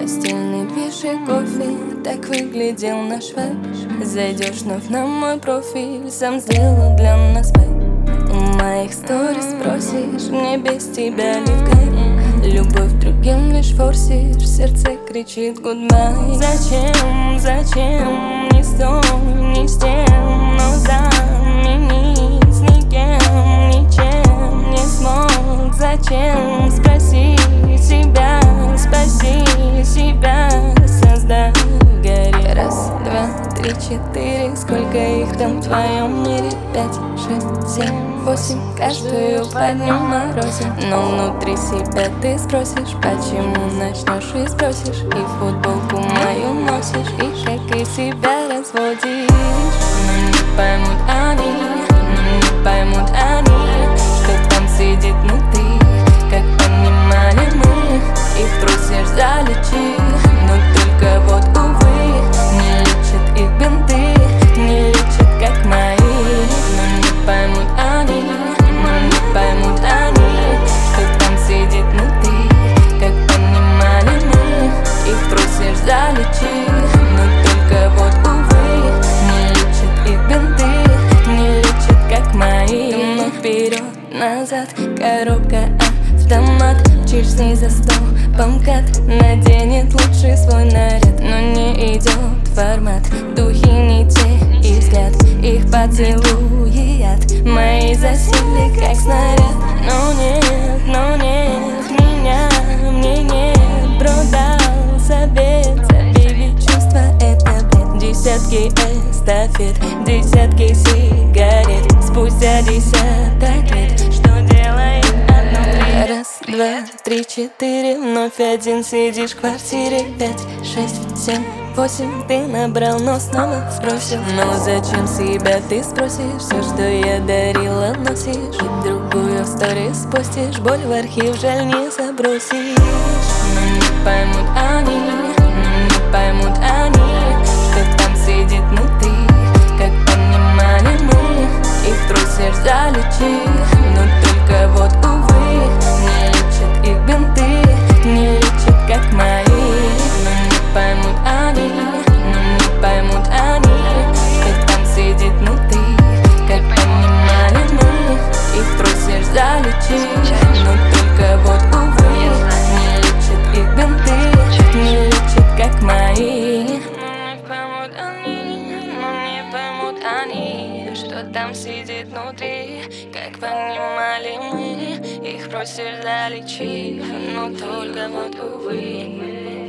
постельный пиши кофе, так выглядел наш вайб. Зайдешь вновь на мой профиль, сам сделал для нас вайб. У моих сторис спросишь, мне без тебя ли в кайф? Любовь другим лишь форсишь, сердце кричит гудбай. Зачем, зачем, не с той, не с тем, но заменить с никем, ничем не смог. Зачем, спроси себя, спаси себя, создав горе. Раз, два, три, четыре, сколько их там в твоем мире? 5, 6, 7, 8, каждую по дню морозим. Но внутри себя ты спросишь, почему начнешь и спросишь, и футболку мою носишь, и как и себя разводишь. Но не поймут они, но не поймут они, что там сидит внутри, как понимали мы. Их просишь залечить, но только вот увы, не лечат их бинты, не лечат как мои. Но не поймут они, но не поймут они, что там сидит внутри, как понимали мы. Их просишь залечить, но только вот увы, не лечат их бинты, не лечат как мои. Думаю вперед, назад, коробка автомат, мчишь с ней за стол, помкат, наденет лучший свой наряд, но не идет формат, духи не те и взгляд, их поцелуи яд, мои засели как снаряд. Но нет меня, мне нет, продался бед, забили чувства, это бред. Десятки эстафет, десятки сигарет, спустя десяток лет, что делает одно три? Раз, два, три, четыре, вновь один сидишь в квартире. 5, 6, 7, 8, ты набрал, но снова сбросил. Но зачем себя ты спросишь? Все, что я дарила, носишь, и другую историю спустишь, боль в архив жаль не забросишь. Но не поймут они, но не поймут они, что там сидит внутри, как понимали мы. Их просишь залечить, но только вот увы, не лечат их бинты, не лечат как мои. Но не поймут они, но не поймут они, что там сидит внутри, как понимали мы. Их просишь залечить, но только вот увы, не лечат их бинты, не лечат как мои. Но не поймут они, но не поймут они, что там сидит внутри, как понимали мы. Их просишь залечить, но только вот увы.